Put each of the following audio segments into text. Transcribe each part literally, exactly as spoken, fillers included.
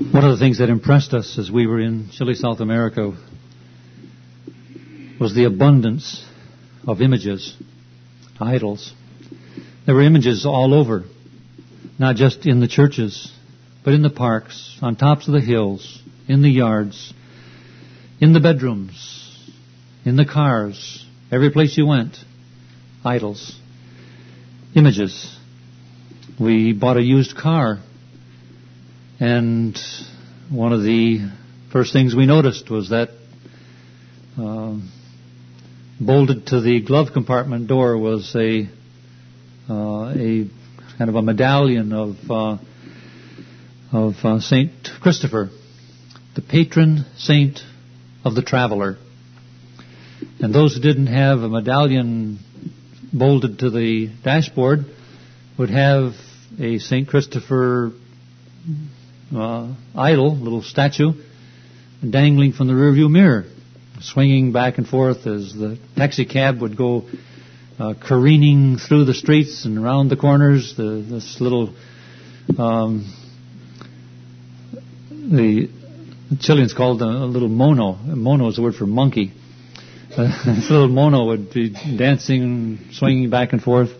One of the things that impressed us as we were in Chile, South America, was the abundance of images, idols. There were images all over, not just in the churches, but in the parks, on tops of the hills, in the yards, in the bedrooms, in the cars, every place you went, idols, images. We bought a used car, and one of the first things we noticed was that uh, bolted to the glove compartment door was a uh, a kind of a medallion of uh, of uh, Saint Christopher, the patron saint of the traveler. And those who didn't have a medallion bolted to the dashboard would have a Saint Christopher uh, idol, little statue, dangling from the rearview mirror, swinging back and forth as the taxi cab would go uh, careening through the streets and around the corners. The, this little, um, the, the Chileans called a, a little mono. Mono is the word for monkey. Uh, this little mono would be dancing, swinging back and forth.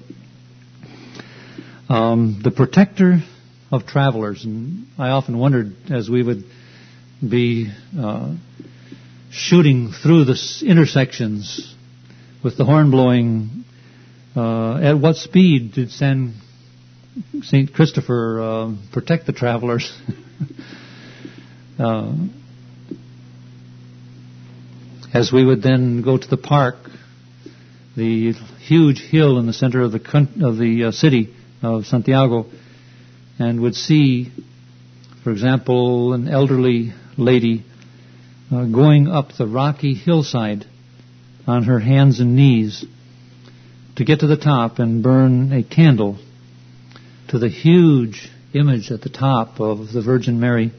Um, the protector of travelers. And I often wondered, as we would be uh, shooting through the intersections with the horn blowing, uh, at what speed did San, Saint Christopher uh, protect the travelers? uh, as we would then go to the park, the huge hill in the center of the of the uh, city of Santiago, and would see, for example, an elderly lady uh, going up the rocky hillside on her hands and knees to get to the top and burn a candle to the huge image at the top of the Virgin Mary.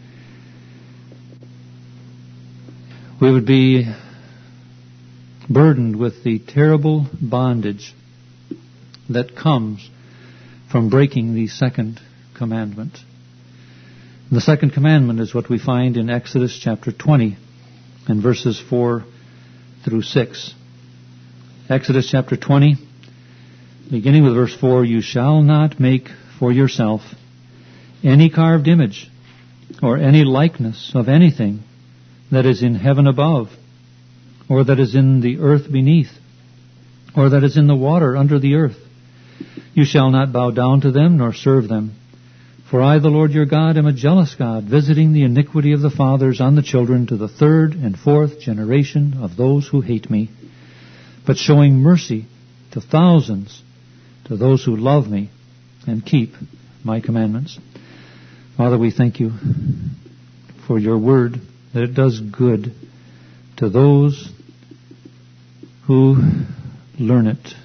We would be burdened with the terrible bondage that comes from breaking the second commandment. The second commandment is what we find in Exodus chapter twenty and verses four through six. Exodus chapter twenty, beginning with verse four, "You shall not make for yourself any carved image or any likeness of anything that is in heaven above, or that is in the earth beneath, or that is in the water under the earth. You shall not bow down to them nor serve them. For I, the Lord your God, am a jealous God, visiting the iniquity of the fathers on the children to the third and fourth generation of those who hate me, but showing mercy to thousands, to those who love me and keep my commandments." Father, we thank you for your word, that it does good to those who learn it.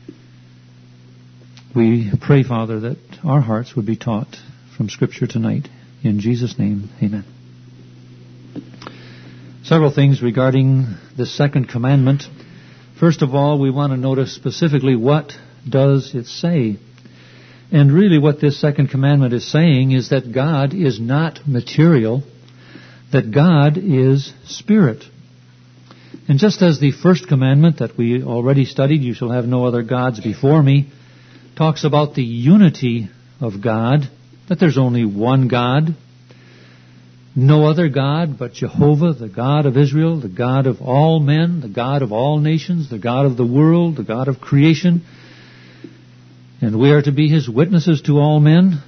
We pray, Father, that our hearts would be taught from Scripture tonight. In Jesus' name, amen. Several things regarding the second commandment. First of all, we want to notice specifically, what does it say? And really what this second commandment is saying is that God is not material, that God is spirit. And just as the first commandment that we already studied, "You shall have no other gods before me," talks about the unity of God, that there's only one God, no other God but Jehovah, the God of Israel, the God of all men, the God of all nations, the God of the world, the God of creation, and we are to be His witnesses to all men.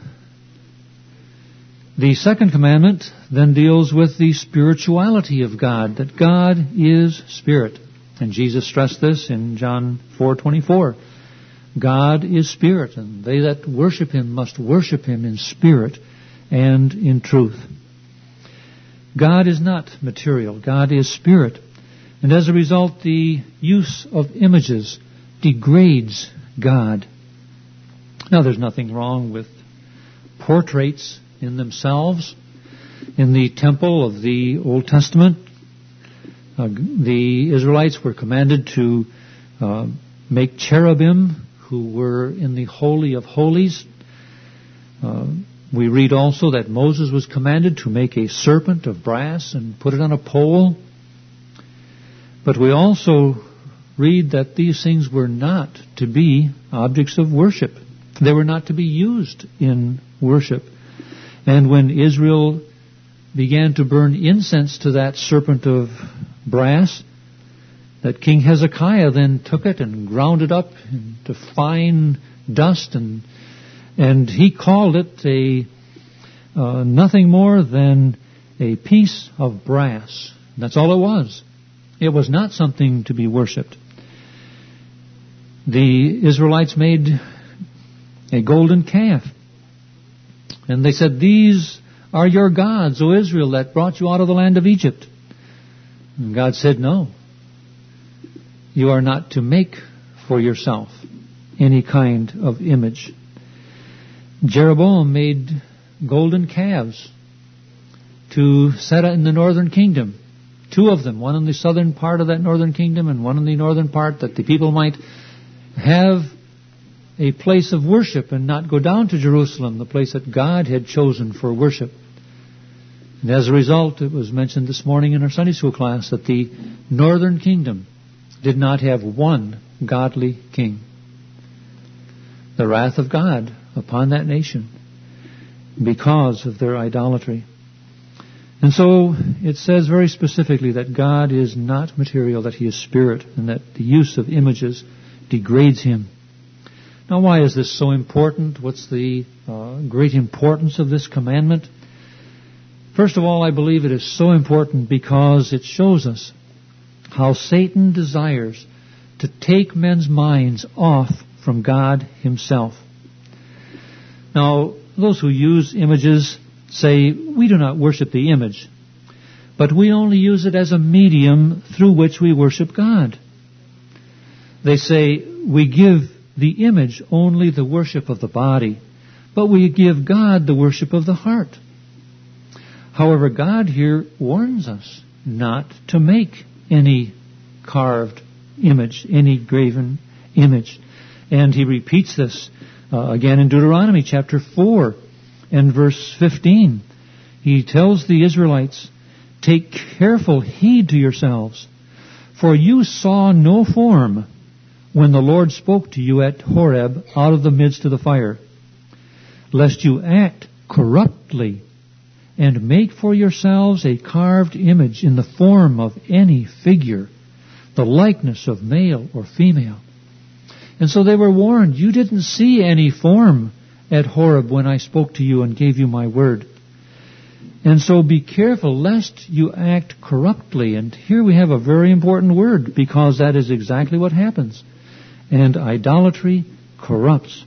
The second commandment then deals with the spirituality of God, that God is spirit. And Jesus stressed this in John four twenty-four. God is spirit, and they that worship Him must worship Him in spirit and in truth. God is not material. God is spirit. And as a result, the use of images degrades God. Now, there's nothing wrong with portraits in themselves. In the temple of the Old Testament, uh, the Israelites were commanded to uh, make cherubim who were in the Holy of Holies. Uh, We read also that Moses was commanded to make a serpent of brass and put it on a pole. But we also read that these things were not to be objects of worship. They were not to be used in worship. And when Israel began to burn incense to that serpent of brass, that King Hezekiah then took it and ground it up into fine dust, and and he called it a uh, nothing more than a piece of brass. That's all it was. It was not something to be worshipped. The Israelites made a golden calf, and they said, "These are your gods, O Israel, that brought you out of the land of Egypt." And God said, "No. You are not to make for yourself any kind of image." Jeroboam made golden calves to set in the northern kingdom. Two of them, one in the southern part of that northern kingdom and one in the northern part, that the people might have a place of worship and not go down to Jerusalem, the place that God had chosen for worship. And as a result, it was mentioned this morning in our Sunday school class that the northern kingdom did not have one godly king. The wrath of God upon that nation because of their idolatry. And so it says very specifically that God is not material, that He is spirit, and that the use of images degrades Him. Now, why is this so important? What's the uh, great importance of this commandment? First of all, I believe it is so important because it shows us how Satan desires to take men's minds off from God Himself. Now, those who use images say, we do not worship the image, but we only use it as a medium through which we worship God. They say, we give the image only the worship of the body, but we give God the worship of the heart. However, God here warns us not to make any carved image, any graven image. And He repeats this uh, again in Deuteronomy chapter four and verse fifteen. He tells the Israelites, "Take careful heed to yourselves, for you saw no form when the Lord spoke to you at Horeb out of the midst of the fire, lest you act corruptly and make for yourselves a carved image in the form of any figure, the likeness of male or female." And so they were warned, you didn't see any form at Horeb when I spoke to you and gave you my word. And so be careful lest you act corruptly. And here we have a very important word, because that is exactly what happens. And idolatry corrupts.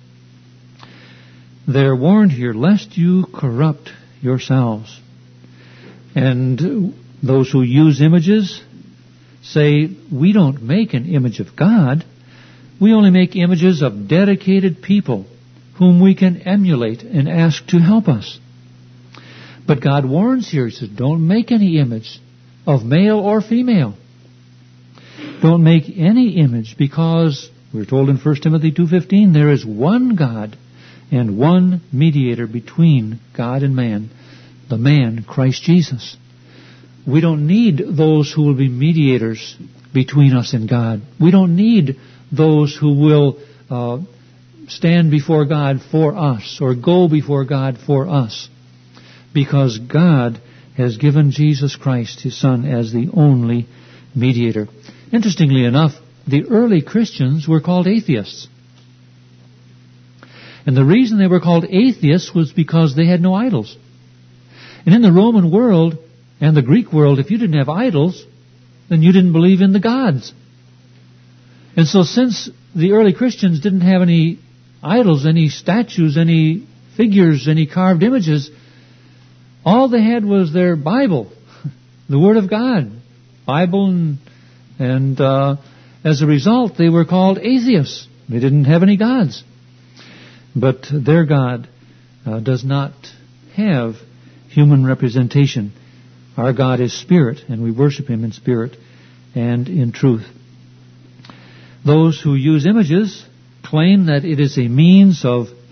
They're warned here, lest you corrupt yourselves. And those who use images say, we don't make an image of God. We only make images of dedicated people whom we can emulate and ask to help us. But God warns here, He says, don't make any image of male or female. Don't make any image, because we're told in First Timothy two fifteen, there is one God and one mediator between God and man, the man, Christ Jesus. We don't need those who will be mediators between us and God. We don't need those who will uh, stand before God for us or go before God for us, because God has given Jesus Christ, His Son, as the only mediator. Interestingly enough, the early Christians were called atheists. And the reason they were called atheists was because they had no idols. And in the Roman world and the Greek world, if you didn't have idols, then you didn't believe in the gods. And so since the early Christians didn't have any idols, any statues, any figures, any carved images, all they had was their Bible, the Word of God, Bible, and, and uh, as a result, they were called atheists. They didn't have any gods. But their God uh, does not have human representation. Our God is spirit, and we worship Him in spirit and in truth. Those who use images claim that it is a means of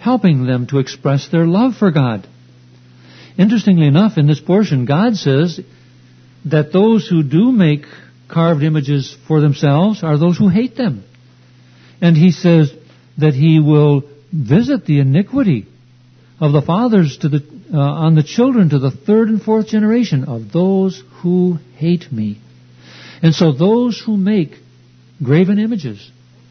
helping them to express their love for God. Interestingly enough, in this portion, God says that those who do make carved images for themselves are those who hate them. And He says that He will visit the iniquity of the fathers to the uh, on the children to the third and fourth generation of those who hate Me. And so those who make graven images,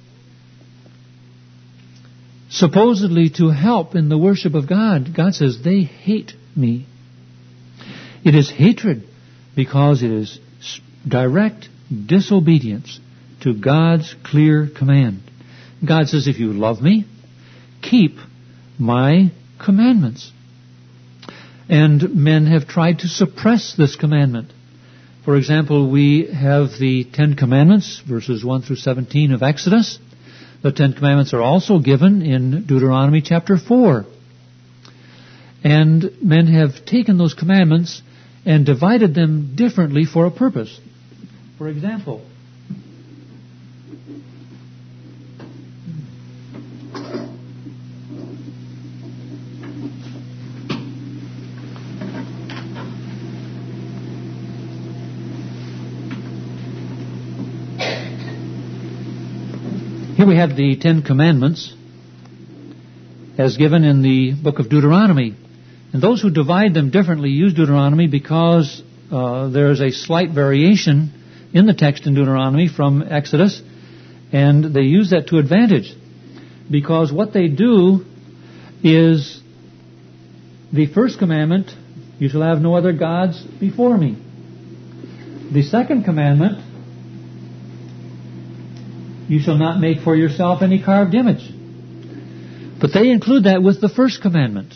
supposedly to help in the worship of God, God says they hate Me. It is hatred because it is direct disobedience to God's clear command. God says, if you love Me, keep My commandments. And men have tried to suppress this commandment. For example, we have the Ten Commandments, verses one through seventeen of Exodus. The Ten Commandments are also given in Deuteronomy chapter four. And men have taken those commandments and divided them differently for a purpose. For example, here we have the Ten Commandments as given in the book of Deuteronomy. And those who divide them differently use Deuteronomy because uh, there is a slight variation in the text in Deuteronomy from Exodus, and they use that to advantage. Because what they do is the first commandment, you shall have no other gods before Me. The second commandment, you shall not make for yourself any carved image. But they include that with the first commandment.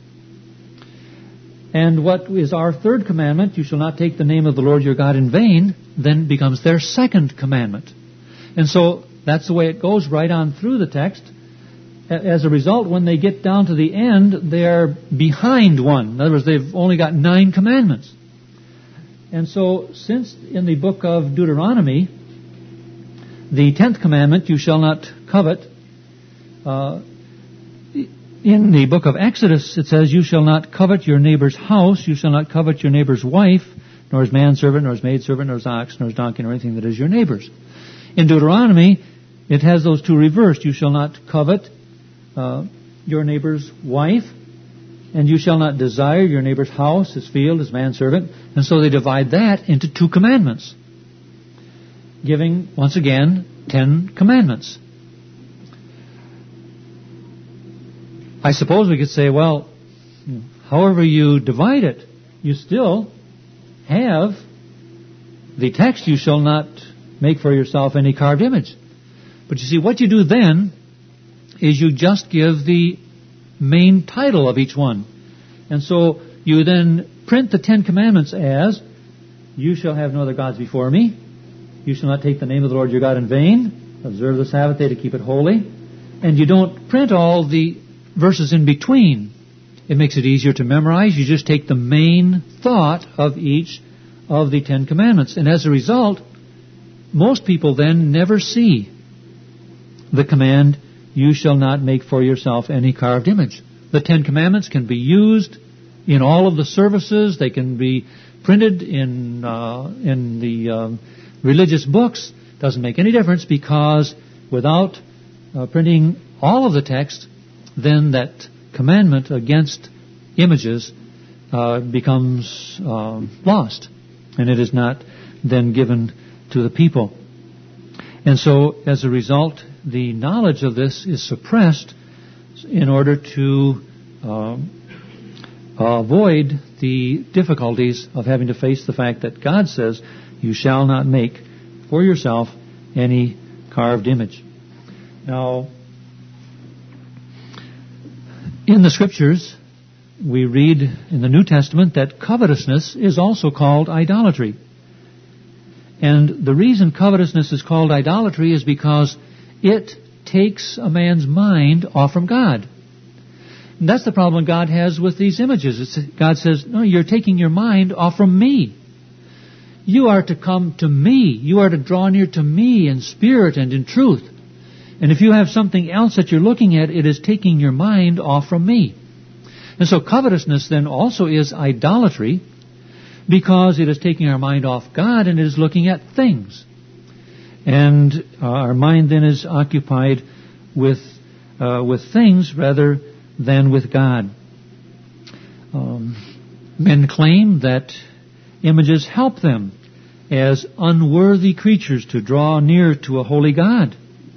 And what is our third commandment, you shall not take the name of the Lord your God in vain, then becomes their second commandment. And so that's the way it goes right on through the text. As a result, when they get down to the end, they're behind one. In other words, they've only got nine commandments. And so, since in the book of Deuteronomy, the tenth commandment, you shall not covet, uh, in the book of Exodus, it says, you shall not covet your neighbor's house, you shall not covet your neighbor's wife, nor his manservant, nor his maidservant, nor his ox, nor his donkey, nor anything that is your neighbor's. In Deuteronomy, it has those two reversed. You shall not covet uh, your neighbor's wife, and you shall not desire your neighbor's house, his field, his manservant. And so they divide that into two commandments, giving, once again, ten commandments. I suppose we could say, well, however you divide it, you still have the text, you shall not make for yourself any carved image. But you see, what you do then is you just give the main title of each one. And so you then print the Ten Commandments as, you shall have no other gods before Me, you shall not take the name of the Lord your God in vain, observe the Sabbath day to keep it holy. And you don't print all the verses in between. It makes it easier to memorize. You just take the main thought of each of the Ten Commandments. And as a result, most people then never see the command, you shall not make for yourself any carved image. The Ten Commandments can be used in all of the services. They can be printed in uh, in the um, religious books. Doesn't make any difference, because without uh, printing all of the text, then that commandment against images uh, becomes uh, lost, and it is not then given to the people. And so, as a result, the knowledge of this is suppressed in order to uh, avoid the difficulties of having to face the fact that God says, you shall not make for yourself any carved image. Now, in the Scriptures, we read in the New Testament that covetousness is also called idolatry. And the reason covetousness is called idolatry is because it takes a man's mind off from God. And that's the problem God has with these images. It's, God says, no, you're taking your mind off from Me. You are to come to Me. You are to draw near to Me in spirit and in truth. And if you have something else that you're looking at, it is taking your mind off from me. And so covetousness then also is idolatry, because it is taking our mind off God and it is looking at things. And uh, our mind then is occupied with uh, with things rather than with God. Um, men claim that images help them as unworthy creatures to draw near to a holy God.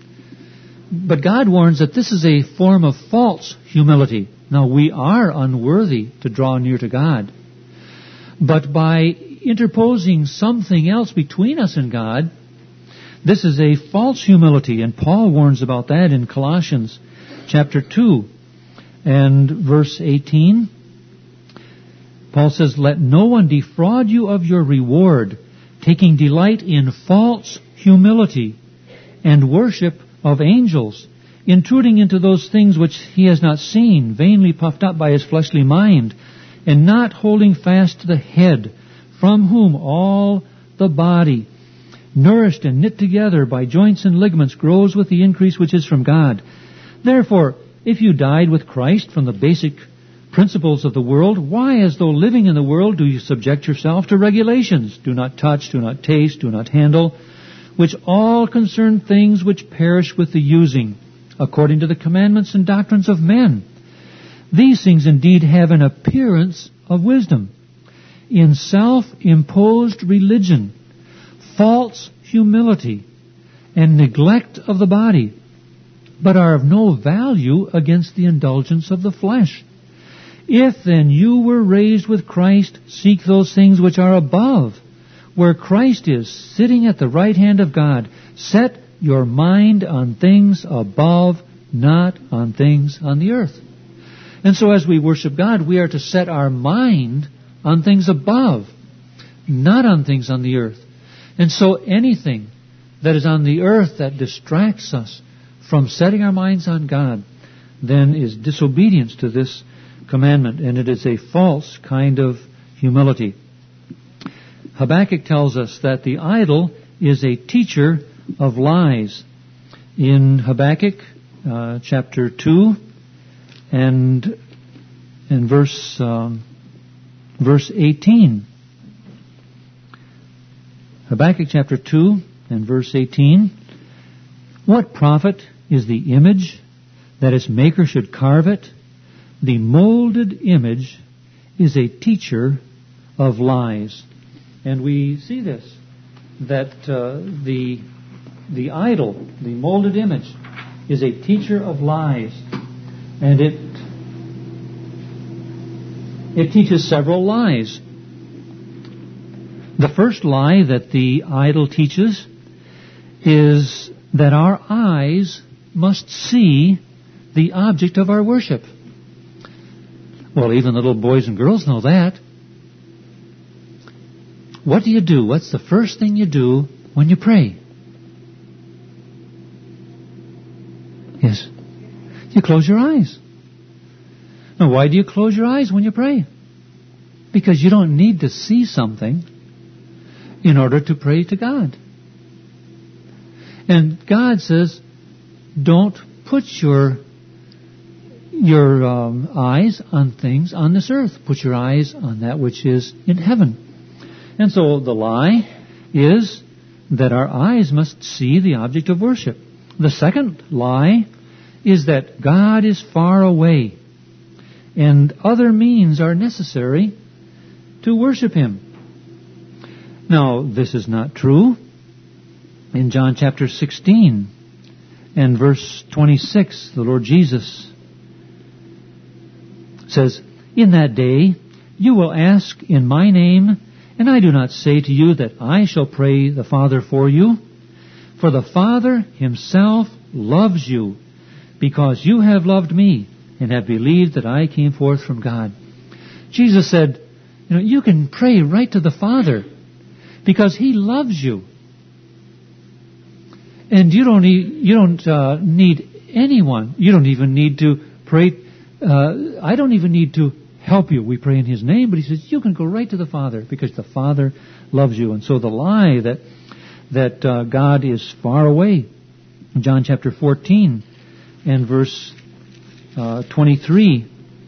But God warns that this is a form of false humility. Now, we are unworthy to draw near to God. But by interposing something else between us and God, this is a false humility. And Paul warns about that in Colossians chapter two and verse eighteen. Paul says, "Let no one defraud you of your reward, taking delight in false humility and worship of angels, intruding into those things which he has not seen, vainly puffed up by his fleshly mind, and not holding fast to the head, from whom all the body, nourished and knit together by joints and ligaments, grows with the increase which is from God. Therefore, if you died with Christ from the basic principles of the world, why, as though living in the world, do you subject yourself to regulations? Do not touch, do not taste, do not handle, which all concern things which perish with the using, according to the commandments and doctrines of men. These things indeed have an appearance of wisdom. In self-imposed religion, false humility, and neglect of the body, but are of no value against the indulgence of the flesh. If then you were raised with Christ, seek those things which are above, where Christ is, sitting at the right hand of God. Set your mind on things above, not on things on the earth." And so as we worship God, we are to set our mind on things above, not on things on the earth. And so anything that is on the earth that distracts us from setting our minds on God, then is disobedience to this commandment, and it is a false kind of humility. Habakkuk tells us that the idol is a teacher of lies. In Habakkuk uh, chapter two and in verse um, verse eighteen, Habakkuk chapter two and verse eighteen, "What profit is the image that its maker should carve it? The molded image is a teacher of lies." And we see this, that uh, the the idol, the molded image, is a teacher of lies. And it it teaches several lies. The first lie that the idol teaches is that our eyes must see the object of our worship. Well, even little boys and girls know that. What do you do? What's the first thing you do when you pray? Yes. You close your eyes. Now, why do you close your eyes when you pray? Because you don't need to see something in order to pray to God. And God says, don't put your your um, eyes on things on this earth. Put your eyes on that which is in heaven. And so the lie is that our eyes must see the object of worship. The second lie is that God is far away and other means are necessary to worship Him. Now, this is not true. In John chapter sixteen and verse twenty-six, the Lord Jesus says, "In that day you will ask in my name, and I do not say to you that I shall pray the Father for you. For the Father Himself loves you, because you have loved me and have believed that I came forth from God." Jesus said, you know, you can pray right to the Father because He loves you. And you don't need, you don't uh, need anyone. You don't even need to pray. Uh, I don't even need to help you. We pray in His name, but He says you can go right to the Father because the Father loves you. And so the lie that that uh, God is far away John chapter fourteen and verse uh, twenty-three,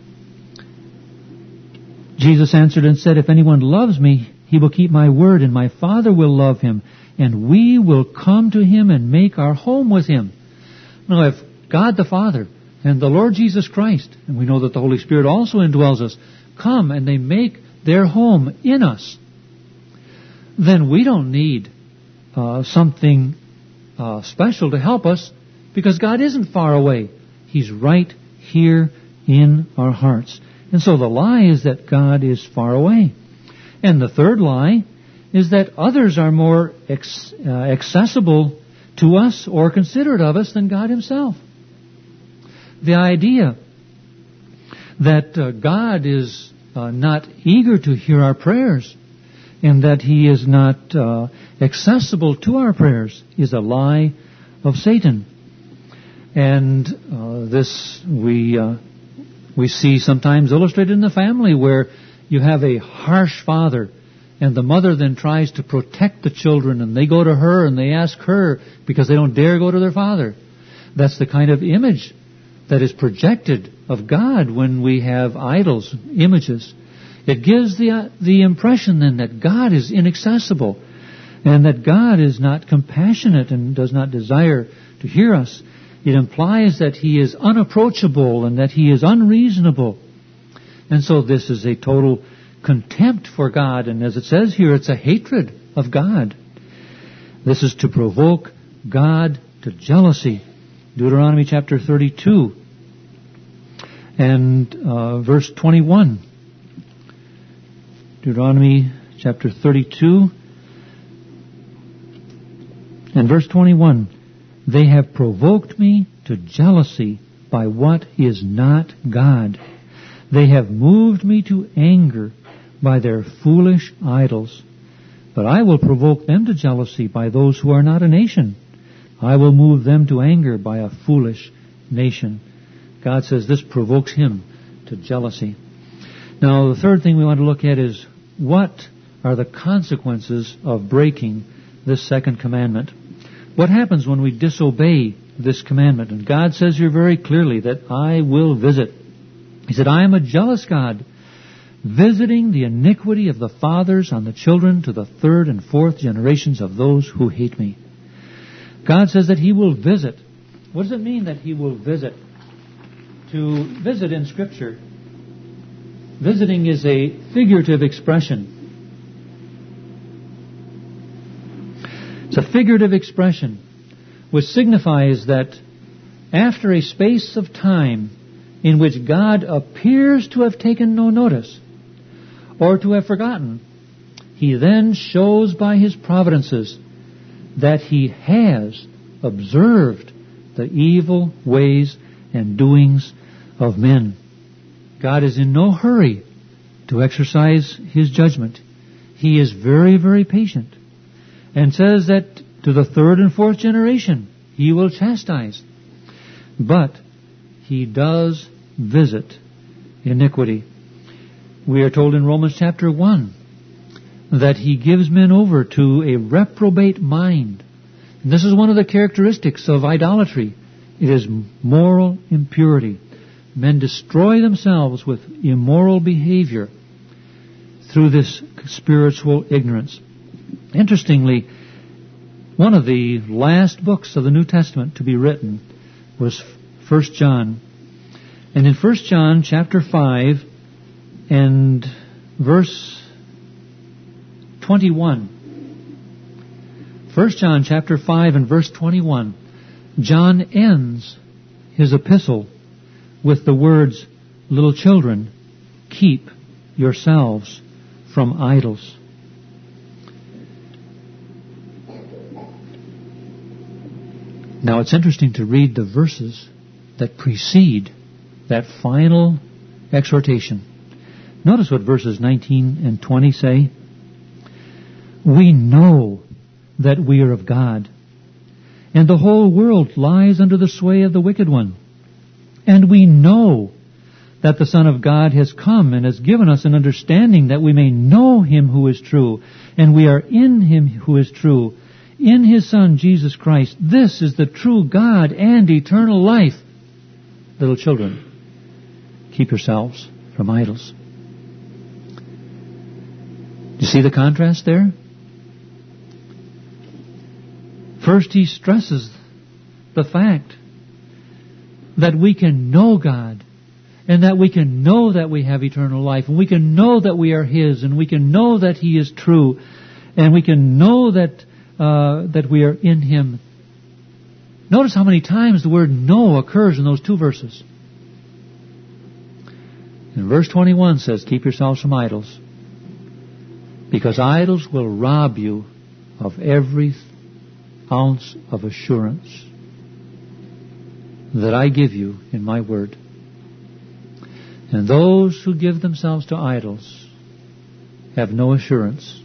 Jesus answered and said, "If anyone loves me, he will keep my word, and my Father will love him, and we will come to him and make our home with him." Now, if God the Father and the Lord Jesus Christ, and we know that the Holy Spirit also indwells us, come and they make their home in us, then we don't need uh, something uh, special to help us, because God isn't far away. He's right here in our hearts. And so the lie is that God is far away. And the third lie is that others are more ex- uh, accessible to us or considerate of us than God Himself. The idea that uh, God is uh, not eager to hear our prayers and that He is not uh, accessible to our prayers is a lie of Satan. And uh, this we uh, we see sometimes illustrated in the family, where you have a harsh father, and the mother then tries to protect the children, and they go to her and they ask her because they don't dare go to their father. That's the kind of image that is projected of God when we have idols, images. It gives the uh, the impression then that God is inaccessible, and that God is not compassionate and does not desire to hear us. It implies that He is unapproachable and that He is unreasonable. And so this is a total contempt for God, and as it says here, it's a hatred of God. This is to provoke God to jealousy. Deuteronomy chapter thirty-two and uh, verse twenty-one. Deuteronomy chapter thirty-two and verse twenty-one. They have provoked me to jealousy by what is not God. They have moved me to anger by their foolish idols. But I will provoke them to jealousy by those who are not a nation. I will move them to anger by a foolish nation. God says this provokes Him to jealousy. Now, the third thing we want to look at is, what are the consequences of breaking this second commandment? What happens when we disobey this commandment? And God says here very clearly that I will visit. He said, I am a jealous God, visiting the iniquity of the fathers on the children to the third and fourth generations of those who hate me. God says that He will visit. What does it mean that He will visit? To visit in Scripture, visiting is a figurative expression. It's a figurative expression which signifies that after a space of time in which God appears to have taken no notice or to have forgotten, He then shows by His providences that He has observed the evil ways and doings of men. God is in no hurry to exercise His judgment. He is very, very patient, and says that to the third and fourth generation He will chastise. But He does visit iniquity. We are told in Romans chapter one that He gives men over to a reprobate mind. And this is one of the characteristics of idolatry. It is moral impurity. Men destroy themselves with immoral behavior through this spiritual ignorance. Interestingly, one of the last books of the New Testament to be written was First John. And in First John chapter five and verse twenty-one, First John chapter five and verse twenty-one, John ends his epistle with the words, "Little children, keep yourselves from idols." Now it's interesting to read the verses that precede that final exhortation. Notice what verses nineteen and twenty say. We know that we are of God, and the whole world lies under the sway of the wicked one. And we know that the Son of God has come and has given us an understanding that we may know Him who is true, and we are in Him who is true, in His Son, Jesus Christ. This is the true God and eternal life. Little children, keep yourselves from idols. Do you see the contrast there? First, he stresses the fact that we can know God, and that we can know that we have eternal life, and we can know that we are His, and we can know that He is true, and we can know that uh, that we are in Him. Notice how many times the word know occurs in those two verses. And verse twenty-one says, keep yourselves from idols, because idols will rob you of every ounce of assurance that I give you in my word. And those who give themselves to idols have no assurance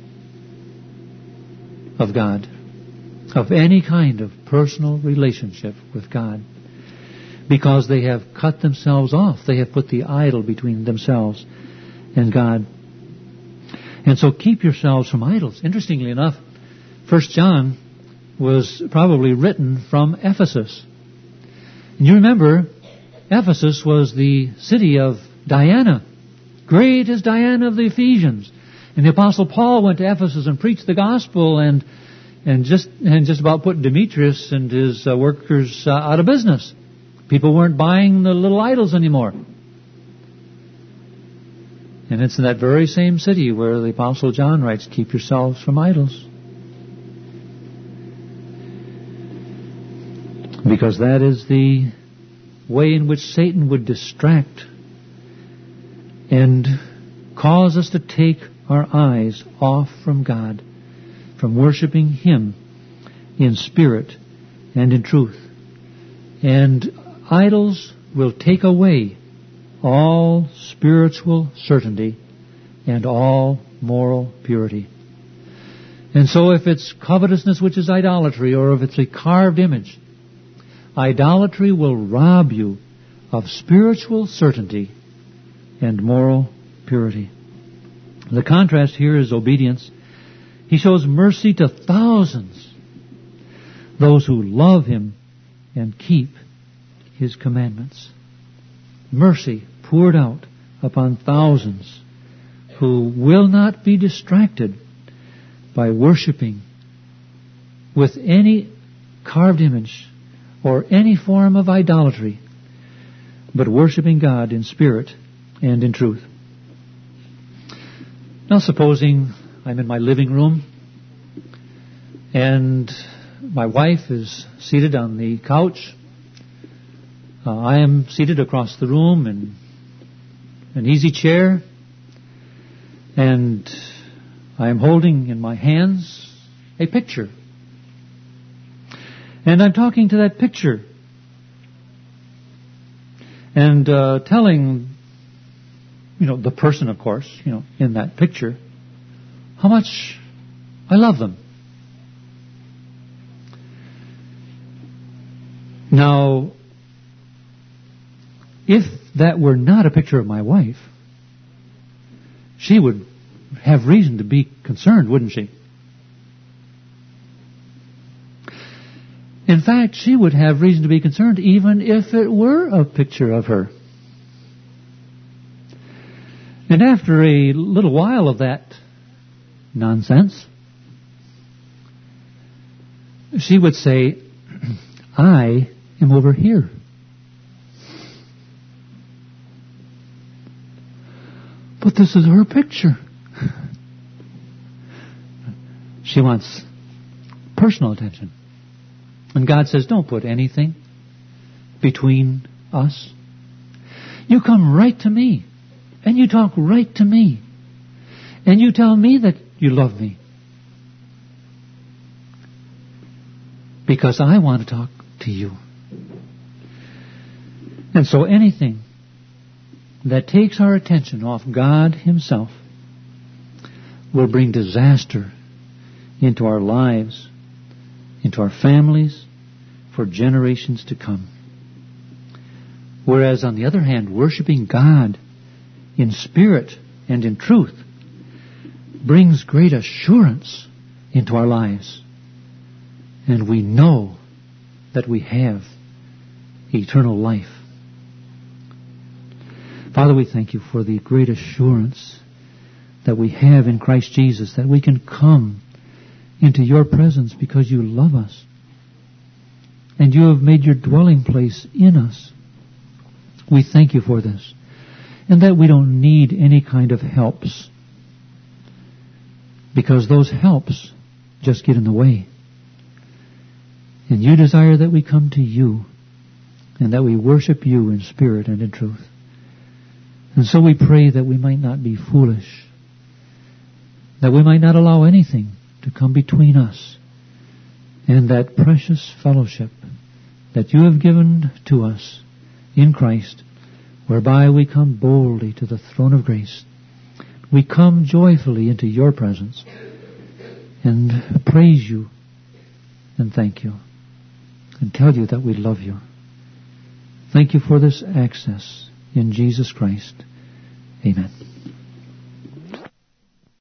of God, of any kind of personal relationship with God, because they have cut themselves off. They have put the idol between themselves and God. And so keep yourselves from idols. Interestingly enough, First John was probably written from Ephesus. And you remember, Ephesus was the city of Diana. Great is Diana of the Ephesians. And the Apostle Paul went to Ephesus and preached the gospel and and just and just about put Demetrius and his uh, workers uh, out of business. People weren't buying the little idols anymore. And it's in that very same city where the Apostle John writes, keep yourselves from idols. Because that is the way in which Satan would distract and cause us to take our eyes off from God, from worshiping Him in spirit and in truth. And idols will take away all spiritual certainty and all moral purity. And so if it's covetousness, which is idolatry, or if it's a carved image, idolatry will rob you of spiritual certainty and moral purity. The contrast here is obedience. He shows mercy to thousands, those who love Him and keep His commandments. Mercy poured out upon thousands who will not be distracted by worshiping with any carved image or any form of idolatry, but worshiping God in spirit and in truth. Now supposing I'm in my living room and my wife is seated on the couch. Uh, I am seated across the room in an easy chair, and I am holding in my hands a picture. And I'm talking to that picture and uh, telling, you know, the person, of course, you know, in that picture, how much I love them. Now, if that were not a picture of my wife, she would have reason to be concerned, wouldn't she? In fact, she would have reason to be concerned even if it were a picture of her. And after a little while of that nonsense, she would say, I am over here. But this is her picture. She wants personal attention. And God says, don't put anything between us. You come right to me. And you talk right to me. And you tell me that you love me. Because I want to talk to you. And so anything that takes our attention off God Himself will bring disaster into our lives, into our families, for generations to come. Whereas, on the other hand, worshiping God in spirit and in truth brings great assurance into our lives. And we know that we have eternal life. Father, we thank you for the great assurance that we have in Christ Jesus, that we can come into your presence because you love us. And you have made your dwelling place in us. We thank you for this. And that we don't need any kind of helps, because those helps just get in the way. And you desire that we come to you, and that we worship you in spirit and in truth. And so we pray that we might not be foolish, that we might not allow anything to come between us and that precious fellowship that you have given to us in Christ, whereby we come boldly to the throne of grace. We come joyfully into your presence and praise you and thank you and tell you that we love you. Thank you for this access in Jesus Christ. Amen.